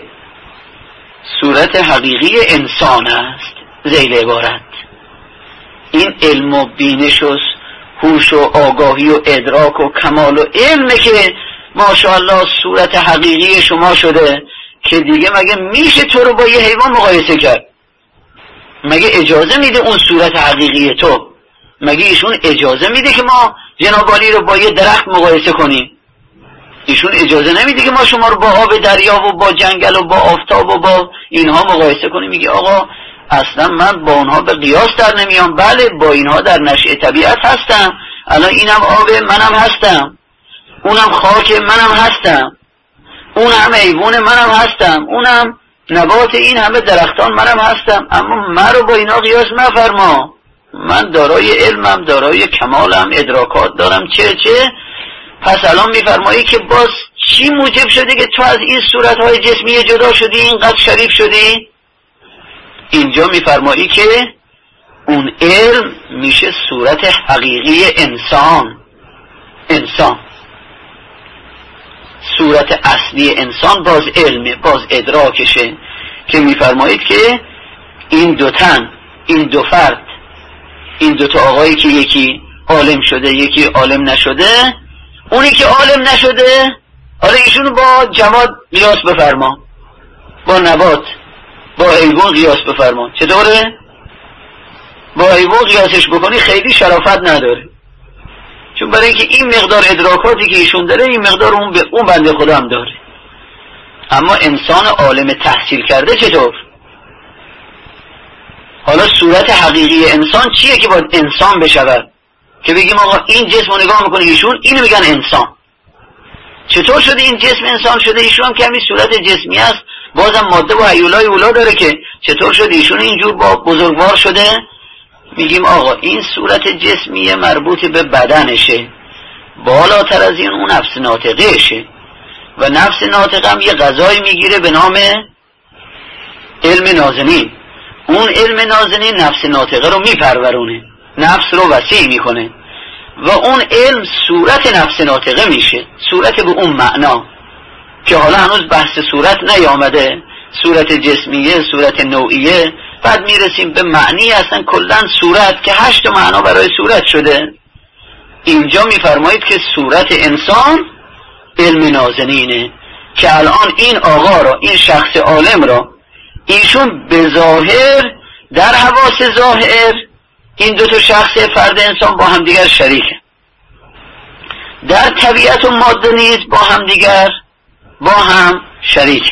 صورت حقیقی انسان است. ذیل عبارت این علم و بینش و هوش و آگاهی و ادراک و کمال و علم که ماشاءالله صورت حقیقی شما شده که دیگه مگه میشه تو رو با یه حیوان مقایسه کرد؟ مگه اجازه میده اون صورت حقیقی تو؟ مگه ایشون اجازه میده که ما جناب عالی رو با یه درخت مقایسه کنیم؟ ایشون اجازه نمیده که ما شما رو با آب دریا و با جنگل و با آفتاب و با اینها مقایسه کنیم. میگه آقا اصلا من با اونها به قیاس در نمیام. بله با اینها در نشأه طبیعت هستم، الان اینم آب منم هستم، اونم خاک منم هستم، اونم حیوان منم هستم، اونم نبات این همه درختان منم هستم، اما من رو با اینا قیاس مفرما. من دارای علمم، دارای کمالم، ادراکات دارم، چه چه. پس الان میفرمایی که باز چی موجب شده که تو از این صورتهای جسمی جدا شدی، اینقدر شریف شدی؟ اینجا میفرمایی که اون علم میشه صورت حقیقی انسان. انسان صورت اصلی انسان باز علمه، باز ادراکشه، که میفرمایید که این دو تن، این دو فرد، این دو تا آقایی که یکی عالم شده یکی عالم نشده، اونی که عالم نشده آره ایشونو با جماد قیاس بفرما، با نبات، با حیوان قیاس بفرما. چطوره؟ با حیوان قیاسش بکنی خیلی شرافت نداره، چون برای اینکه این مقدار ادراکاتی که ایشون داره این مقدار اون, ب... اون بنده خدا هم داره. اما انسان عالم تحصیل کرده چطور؟ حالا صورت حقیقی انسان چیه که باید انسان بشود؟ که بگیم آقا این جسم رو نگاه میکنه ایشون اینو میگن انسان. چطور شده این جسم انسان شده؟ ایشون هم کمی صورت جسمی است، بازم ماده و هیولای اولا داره، که چطور شده ایشون اینجور با بزرگوار شده؟ میگیم آقا این صورت جسمی مربوط به بدنشه، بالاتر از این اون نفس ناطقهشه، و نفس ناطقه هم یه غذایی میگیره به نام علم نازنین. اون علم نازنین نفس ناطقه رو میپرورونه، نفس رو وسیع میکنه، و اون علم صورت نفس ناطقه میشه، صورت به اون معنا که حالا هنوز بحث صورت نیامده، صورت جسمیه، صورت نوعیه، بعد میرسیم به معنی اصلا کلن صورت که هشت معنا برای صورت شده. اینجا میفرمایید که صورت انسان علم نازنینه، که الان این آقا را، این شخص عالم را، ایشون به ظاهر در حواس ظاهر این دو تا شخص فرد انسان با همدیگر شریکه، در طبیعت و ماده نیز با همدیگر با هم شریکه.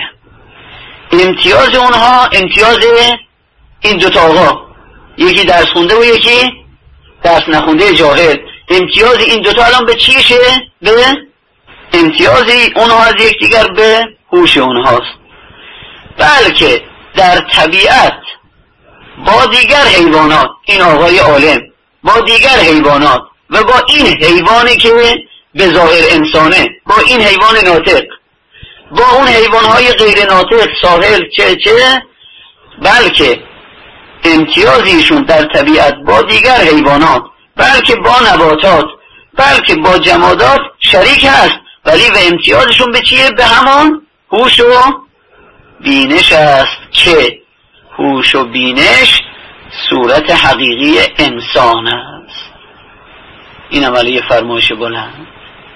امتیاز اونها امتیاز این دو تا آقا، یکی درس خونده و یکی درس نخونده جاهل، امتیاز این دو تا الان به چیشه؟ به امتیاز اونها از یکدیگر به هوش اونهاست. بلکه در طبیعت با دیگر حیوانات، این آقای عالم با دیگر حیوانات و با این حیوانی که به ظاهر انسانه، با این حیوان ناطق، با اون حیوانهای غیر ناطق، ساحل، چه چه، بلکه امتیازیشون در طبیعت با دیگر حیوانات، بلکه با نباتات، بلکه با جمادات شریک هست، ولی و امتیازشون به چیه؟ به همان هوش و بینش است، که هوش و بینش صورت حقیقی انسان است. این عملی فرمایش بلند.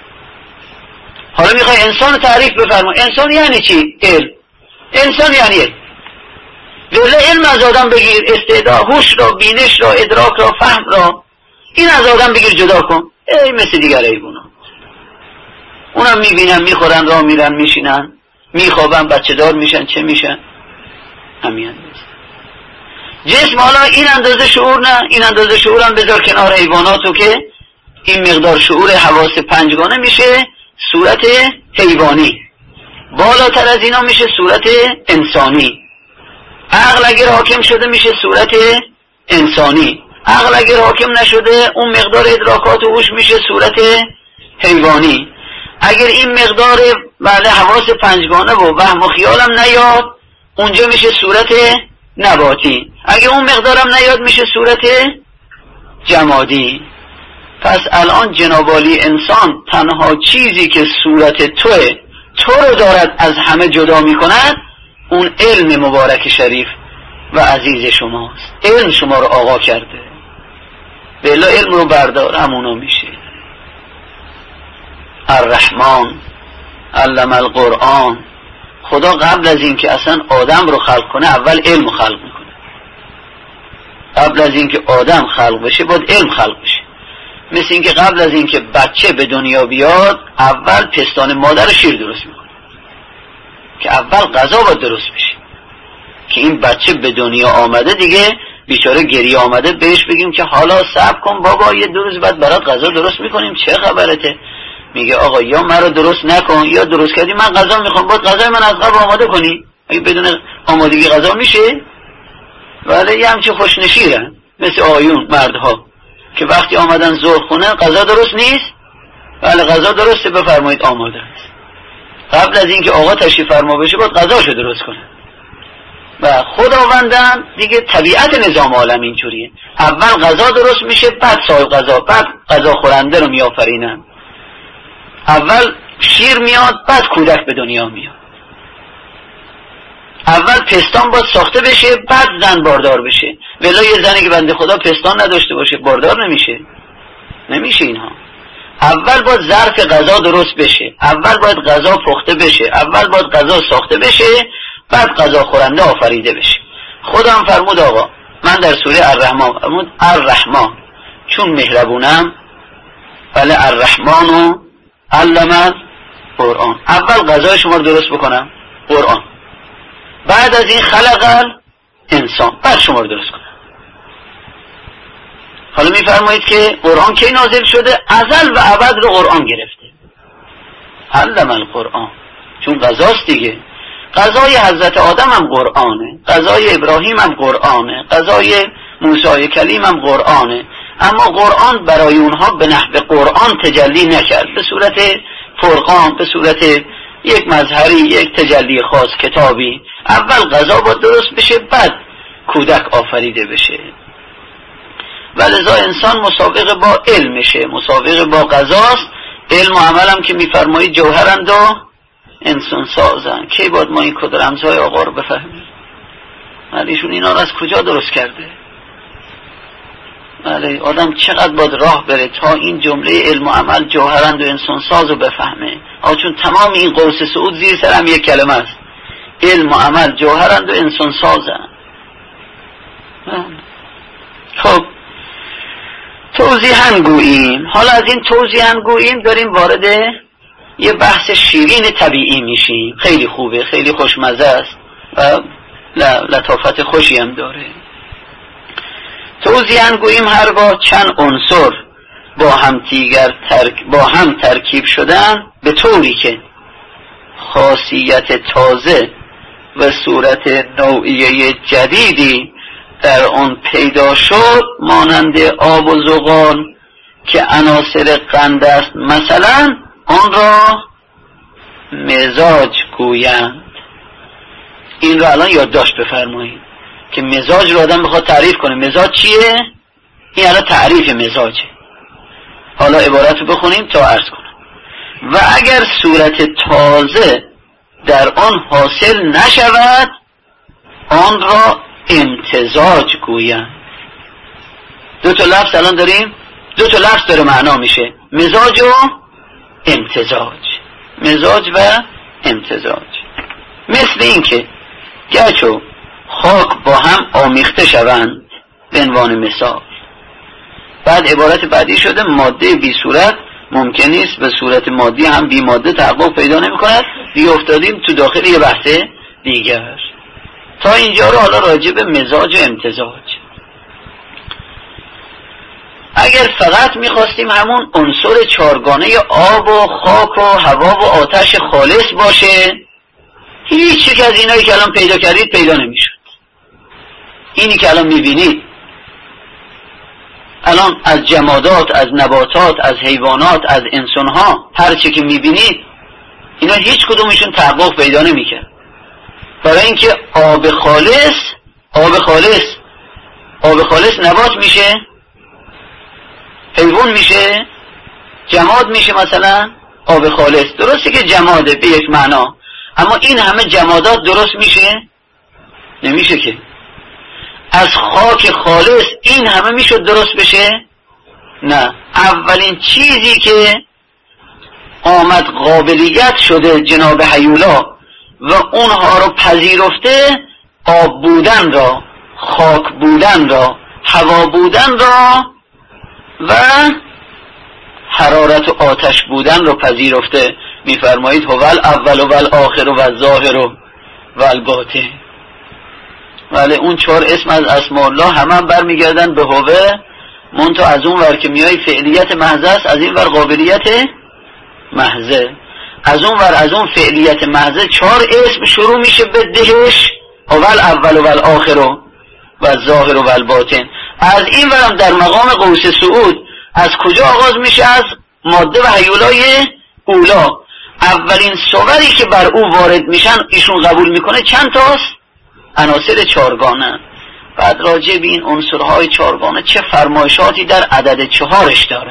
حالا میخوای انسان تعریف بفرما. انسان یعنی چی؟ علم. انسان یعنی علم. ولی علم از آدم بگیر، استعداد، هوش را، بینش را، ادراک را، فهم را، این از آدم بگیر جدا کن. ای مثل دیگر حیوانات، اونم میبینن، میخورن، راه میرن، میشینن، میخوابن، بچه دار میشن، چه میشن؟ همین جسم. حالا این اندازه شعور نه، این اندازه شعور هم بذار کنار حیواناتو که این مقدار شعور حواس پنجگانه میشه صورت حیوانی، بالاتر از اینا میشه صورت انسانی. عقل اگر حاکم شده میشه صورت انسانی، عقل اگر حاکم نشده اون مقدار ادراکات و هوش میشه صورت حیوانی. اگر این مقدار بله حواس پنجگانه و وهم و خیالم نیاد اونجا میشه صورت نباتی، اگر اون مقدارم نیاد میشه صورت جمادی. پس الان جنابالی انسان تنها چیزی که صورت توه، تو رو دارد از همه جدا میکند، اون علم مبارک شریف و عزیز شماست. علم شما رو آقا کرده، بلا علم رو بردار همونو میشه. الرحمن علم القرآن خدا قبل از این که اصلا آدم رو خلق کنه اول علم خلق میکنه. قبل از این که آدم خلق بشه باید علم خلق بشه. مثل این که قبل از این که بچه به دنیا بیاد اول پستان مادر شیر درست میکنه که اول غذا باید درست بشه که این بچه به دنیا آمده دیگه بیچاره گریه آمده بهش بگیم که حالا صبر کن بابا یه دو روز بعد برات غذا درست میکنیم چه خبرته؟ میگه آقا یا مرا درست نکن یا درست کردی من غذا میخوام باید غذای من از قبل آماده کنی. اگه بدون آمادگی غذا میشه؟ ولی یه همچه خوشنشیرن مثل آیون مردها که وقتی آمدن ظهر خونه غذا درست نیست، بله غذا درسته بفرمایید آماده است. قبل از اینکه آقا تشریف فرما بشه باید غذاشو درست کنه. و خداوندم دیگه طبیعت نظام عالم اینجوریه، اول غذا درست میشه بعد صاحب غذا، بعد غذا خورنده رو میآفرینن. اول شیر میاد بعد کودک به دنیا میاد. اول پستان باید ساخته بشه بعد زن باردار بشه. ولی یه زنی که بنده خدا پستان نداشته باشه باردار نمیشه. نمیشه اینها. اول باید ظرف غذا درست بشه، اول باید غذا پخته بشه، اول باید غذا ساخته بشه بعد غذا خورنده آفریده بشه. خودم فرمود آقا من در سوره الرحمن فرمود الرحمن چون مهربونم ولی الرحمن علم قرآن، اول غذای شما رو درست بکنم قرآن، بعد از این خلق انسان، بعد شما رو درست کنم. حالا میفرمایید که قرآن کی نازل شده؟ ازل و ابد رو قرآن گرفته. علم القرآن چون غذاست دیگه. غذای حضرت آدم هم قرآنه، غذای ابراهیم هم قرآنه، غذای موسی کلیم هم قرآنه، اما قرآن برای اونها به نحو قرآن تجلی نکرد، به صورت فرقان، به صورت یک مظهری، یک تجلی خاص کتابی. اول غذا باید درست بشه بعد کودک آفریده بشه. ولذا انسان مسابقه با علمشه، مسابقه با غذاست. علم و عمل هم که میفرمایید جوهرند و انسان سازن. کی باید ما این کد رمزهای آقا رو بفهمیم؟ ولی ایشون اینا رو از کجا درست کرده؟ ولی آدم چقدر باید راه بره تا این جمله علم و عمل جوهرند و انسان ساز رو بفهمه؟ آه چون تمام این قوس سعود زیر سرم یک کلمه است، علم و عمل جوهرند و انسان سازن. خب توضیحاً گوییم. حالا از این توضیحاً گوییم داریم وارد یه بحث شیرین طبیعی میشیم. خیلی خوبه، خیلی خوشمزه است و لطافت خوشی هم داره. توضیحاً گوییم هرگاه چند عنصر با هم دیگر ترک با هم ترکیب شدن به طوری که خاصیت تازه و صورت نوعیه جدیدی در آن پیدا شد، مانند آب و زغال که عناصر قند است مثلا، آن را مزاج گویند. این را الان یادداشت بفرمایید که مزاج رو آدم بخواد تعریف کنه. مزاج چیه؟ این الان تعریف مزاجه. حالا عبارت رو بخونیم تا عرض کنم. و اگر صورت تازه در آن حاصل نشود، آن را امتزاج گویند. دو تا لفظ الان داریم، دو تا لفظ داره معنا میشه، مزاج و امتزاج. مزاج و امتزاج مثل این که گچ و خاک با هم آمیخته شوند به عنوان مثال. بعد عبارت بعدی شده ماده بی صورت ممکن نیست به صورت مادی هم بی ماده تحقق پیدا نمی کند. دیگه افتادیم تو داخل یه بحث دیگر. تا اینجا رو حالا راجع به مزاج و امتزاج. اگر فقط میخواستیم همون عنصر چارگانه آب و خاک و هوا و آتش خالص باشه، هیچ یک از اینایی که الان پیدا کردید پیدا نمیشد. اینی که الان میبینید الان از جمادات، از نباتات، از حیوانات، از انسانها، هر چی که میبینید اینا هیچ کدومشون تحقق پیدا نمیکرد. برای اینکه آب خالص آب خالص آب خالص نبات میشه، حیوان میشه، جماد میشه. مثلا آب خالص درسته که جماده به یک معنا، اما این همه جمادات درست میشه؟ نمیشه که. از خاک خالص این همه میشد درست بشه؟ نه. اولین چیزی که آمد قابلیت شده جناب حیولا و اونها رو پذیرفته، آب بودن را، خاک بودن را، هوا بودن را و حرارت و آتش بودن را پذیرفته. میفرمایید هو الاول و الاخر و الظاهر و الباطن. ولی اون چهار اسم از اسماء الله همه هم برمیگردن به هوه، منتها از اون ور که میای فعلیت محض است، از این ور قابلیت محضه. از اون ور از اون فعلیت محضه چهار اسم شروع میشه به دهش، هو الاول و الاخر و الظاهر و الباطن. از این ورم در مقام قوس صعود از کجا آغاز میشه؟ از ماده و هیولای اولا. اولین صوری که بر او وارد میشن ایشون قبول میکنه چند تاست؟ عناصر چهارگانه. بعد راجع به این عنصرهای چهارگانه چه فرمایشاتی در عدد چهارش داره.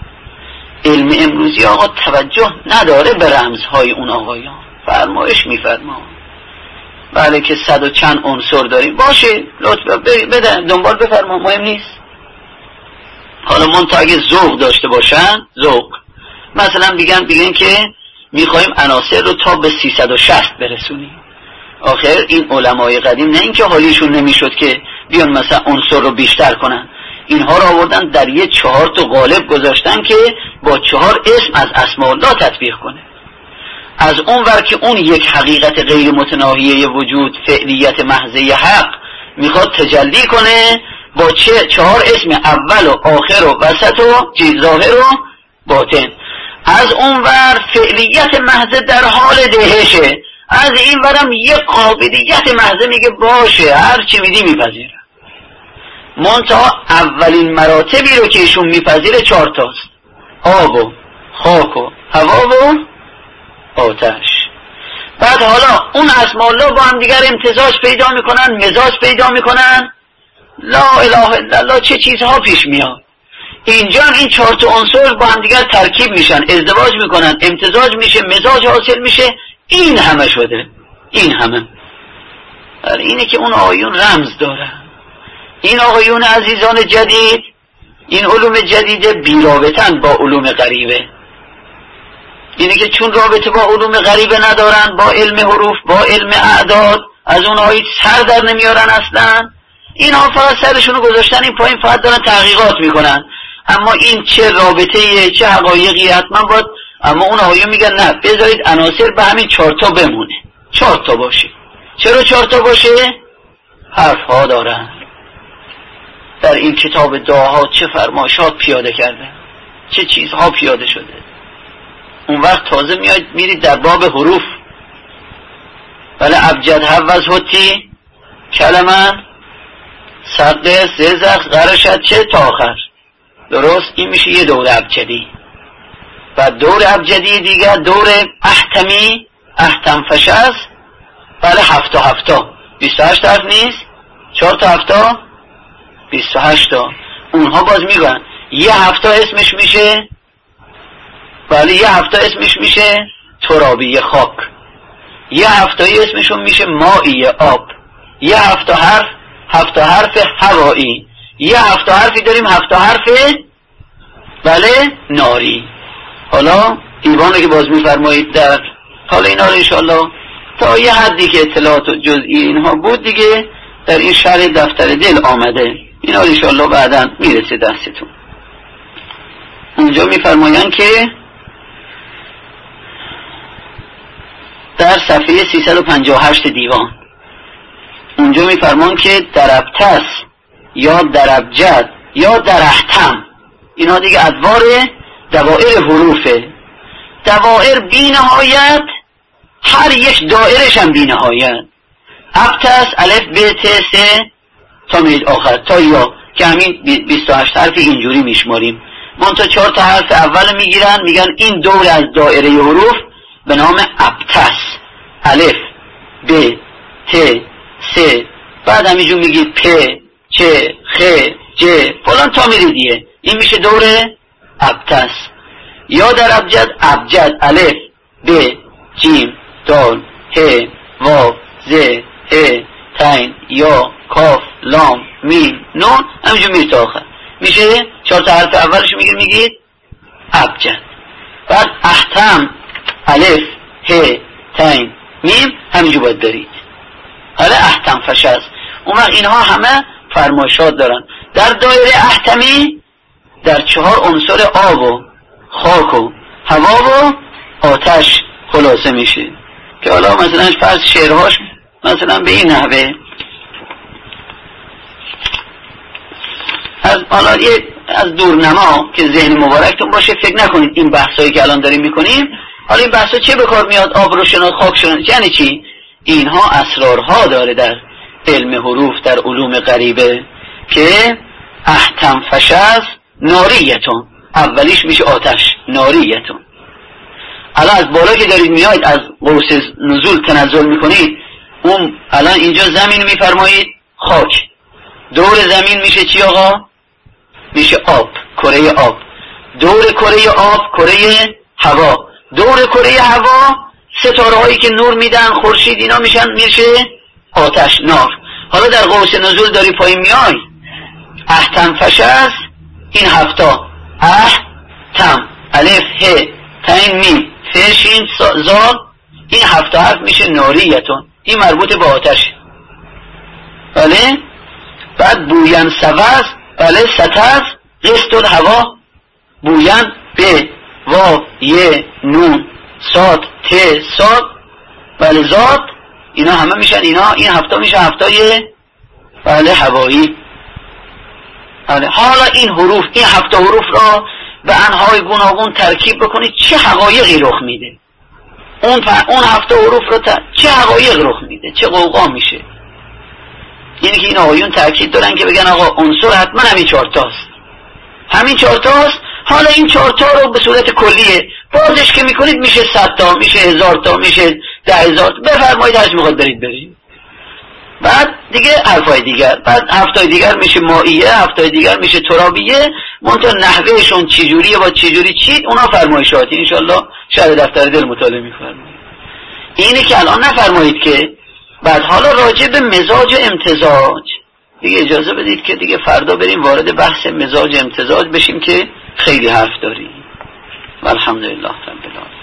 علم امروزی آقا توجه نداره به رمزهای اون آقایان. فرمایش میفرما بله که صد و چند عنصر داریم، باشه لطفا بده دنبال بفرما، مهم نیست. حالا منتها اگه ذوق داشته باشن، ذوق مثلا بگن بگن که میخوایم عناصر رو تا به سیصد و شصت برسونیم. آخر این علمای قدیم نه اینکه حالیشون نمیشد که بیان مثلا عنصر رو بیشتر کنن، اینها رو آوردن در یه چهار تا قالب گذاشتن که با چهار اسم از اسماء الله تطبیق کنه. از اون ور که اون یک حقیقت غیر متناهیه وجود، فعلیت محضه حق میخواد تجلی کنه با چه چهار اسم، اول و آخر و وسط و ظاهر و باطن. از اون ور فعلیت محضه در حال دهشه، از این ورم یک قابلیت محضه میگه باشه هر چی میدی میپذیره. منتها اولین مراتبی رو که ایشون میپذیره چهار تاست: آب و خاک و هوا و آتش. بعد حالا اون اسماء الله با هم دیگر امتزاج پیدا میکنن، مزاج پیدا میکنن، لا اله الا الله چه چیزها پیش میاد. اینجا این چهار تا عنصر با هم دیگر ترکیب میشن، ازدواج میکنن، امتزاج میشه، مزاج حاصل میشه. این همه شده، این همه. اینه که اون آیون رمز داره. این آقایون عزیزان جدید، این علوم جدید بی رابطن با علوم غریبه. اینه که چون رابطه با علوم غریبه ندارن، با علم حروف، با علم اعداد، از اونها هیچ سر در نمیارن اصلا. اینها فقط سرشونو گذاشتن این پایین، فقط دارن تحقیقات میکنن. اما این چه رابطه‌ایه، چه حقایقی حتما باید. اما اون آقایون میگن نه، بذارید عناصر به همین چهار تا بمونه، چهار تا باشه. چرا چهار تا باشه؟ حرف ها دارن. در این کتاب دعاها چه فرمایشات پیاده کرده، چه چیزها پیاده شده. اون وقت تازه میاد میرید در باب حروف. ولی ابجد حوز هتی کلمن سقه سزخ غرشت چه تا آخر. درست این میشه یه دور ابجدی. و دور ابجدی دیگر دور احتمی، احتم فشز. بله هفتا هفتا بیست و هشت حرف نیست، چهار تا هفتا بیست و هشت تا. اونها باز میگن یه هفتا اسمش میشه، بله یه هفتا اسمش میشه ترابی خاک، یه هفتایی اسمشون میشه مائی آب، یه هفتا حرف هفتا حرف هوایی، یه هفتا حرفی داریم هفتا حرف بله ناری. حالا دیوانه که باز میفرمایید در حالا اینا رو انشاءالله تا یه حدی که اطلاعات و جزئی اینها بود دیگه در این شرح دفتر دل آمده، اینا رو انشاءالله بعدا میرسه دستتون. اونجا میفرمایند که در صفحه سیصد و پنجاه و هشت دیوان اونجا میفرمان که در ابتس یا در ابجد یا در احتم، اینا دیگه ادوار دوائر حروفه. دوائر بی نهایت، هر یک دائرش هم بی نهایت. ابتس الف ب ت س تا میرید آخر تا یا که همین بیست و هشت حرف اینجوری میشماریم. منتها چهار تا حرف اول میگیرن میگن این دور از دائره حروف به نام ابتس، الف ب ت س، بعد همینجور میگید پ چ خ ج فلان تا میریدیه، این میشه دور ابتس. یا در ابجد، ابجد الف ب جیم دال ه واو ز ه تین یا کاف لام میم نون، همینجور میرید تا آخر میشه چهار تا حرف اولش میگید میگید ابجد. بعد احتم الف ه تین میم همینجور باید برید. حالا احتم فشز، اون وقت اینها همه فرمایشات دارن. در دایره احتمی در چهار عنصر آب و خاک و هوا و آتش خلاصه میشه که حالا مثلا فرض شعرهاش مثلا به این نحوه از حالا از دورنما که ذهن مبارکتون باشه، فکر نکنید این بحثایی که الان داریم میکنیم حالا این بحثا چه به کار میاد، آب رو شناس، خاک شناس، یعنی چی؟ اینها اسرارها داره در علم حروف، در علوم غریبه که احتم فشز ناریتون، اولیش میشه آتش، ناریتون. الان از بالا که دارید میاید از قوس نزول تنزل میکنید، اون الان اینجا زمین میفرمایید خاک، دور زمین میشه چی آقا؟ میشه آب، کره آب. دور کره آب کره هوا، دور کره هوا ستاره هایی که نور میدن، خورشید، اینا میشن میشه آتش، نار. حالا در قوس نزول داری پایین میای، احتم فشز، این هفتا احتم، الف ه تاین میم فرشین زال، این هفتا حرف میشه ناریتون، این مربوط به آتش. بله. بعد بوین سوز، بله ستز قسط الهوا، بوین به واو ی نون صاد ت صاد، بله زاد، اینا همه میشن اینا، این هفته میشه هفتای بله هوایی. بله. حالا این حروف، این هفته حروف را به انهای گوناگون ترکیب بکنید چه حقایقی رخ میده. اون اون هفته حروف را ت... چه حقایق رخ میده، چه قوقا میشه. یعنی که این آقایون تاکید دارن که بگن آقا عنصر حتما همین چهارتاست، همین چهارتاست. حالا این چهارتا رو به صورت کلیه بازش که میکنید میشه صد تا، میشه هزار تا، میشه ده هزار تا، بفرمایید هرچی میخواد برید برید. بعد دیگه حرفای دیگر، بعد هفتای دیگر میشه مائیه، هفتای دیگر میشه ترابیه، منتها نحوهشون چجوریه با چجوری چید اونا فرمایشاتی انشالله شهر دفتر دل مطالعه میفرمایید. اینه که الان نفرمایید که بعد حالا راجع به مزاج و امتزاج دیگه اجازه بدید که دیگه فردا بریم وارد بحث مزاج امتزاج بشیم که خیلی حرف داریم. والحمدلله رب العالمین.